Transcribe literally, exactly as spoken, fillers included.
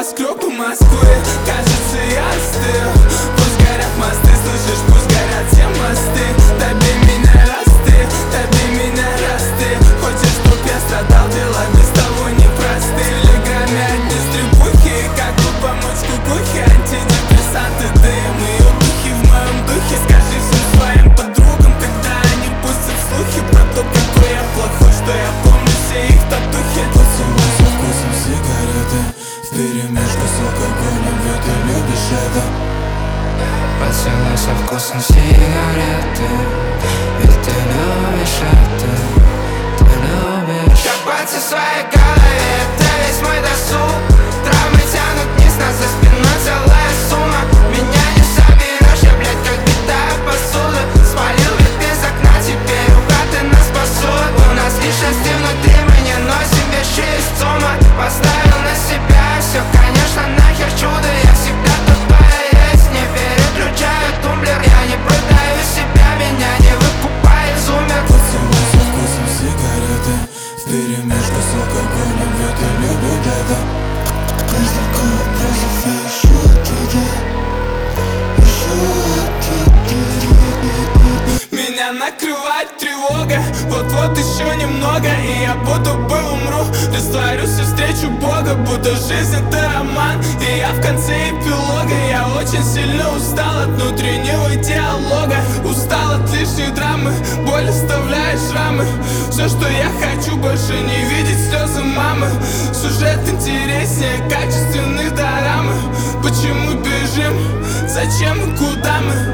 Москву по Москве. Кажется, я остыл. Пусть горят мосты, слышишь, пусть горят все мосты. Доби меня, раз ты, доби меня, раз ты. Хочешь, чтоб я страдал, дела без того непросты. В телеграме одни стрипухи, как бы помочь кукухе. Антидепрессанты, дым и духи в моем духе. Скажи всем своим подругам, когда они пустят слухи про то, какой я плохой, что я помню все их татухи. Поцелуй со вкусом сигареты, вперемешку с алкоголем, ведь ты любишь это. Поцелуй со вкусом сигареты, ведь ты любишь это. Ты любишь. Копаться в своей голове, это весь мой досуг. Травмы тянут вниз, нас за спиной целая сумма. Меня не соберешь, я, блядь, как битая посуда. Спалил ведь без окна, теперь у хаты нас спасут. У нас личности внутри, мы не носим вещи из ЦУМа. Поставил на себя все, конечно, нахер чудо. Я всегда тупая есть, не переключаю тумблер. Я не продаю себя, меня не выкупай из умер. Поцелуй со вкусом сигареты, вперемешку с алкоголем, ведь ты любишь это. Меня накрывает тревога, вот-вот еще немного, и я будто бы умру. Растворюсь и встречу Бога, будто жизнь это роман, и я в конце эпилога. Я очень сильно устал от внутреннего диалога, устал от лишней драмы, боль оставляет шрамы. Все, что я хочу, больше не видеть слезы мамы. Сюжет интереснее качественных дорамы. Почему бежим? Зачем и куда мы?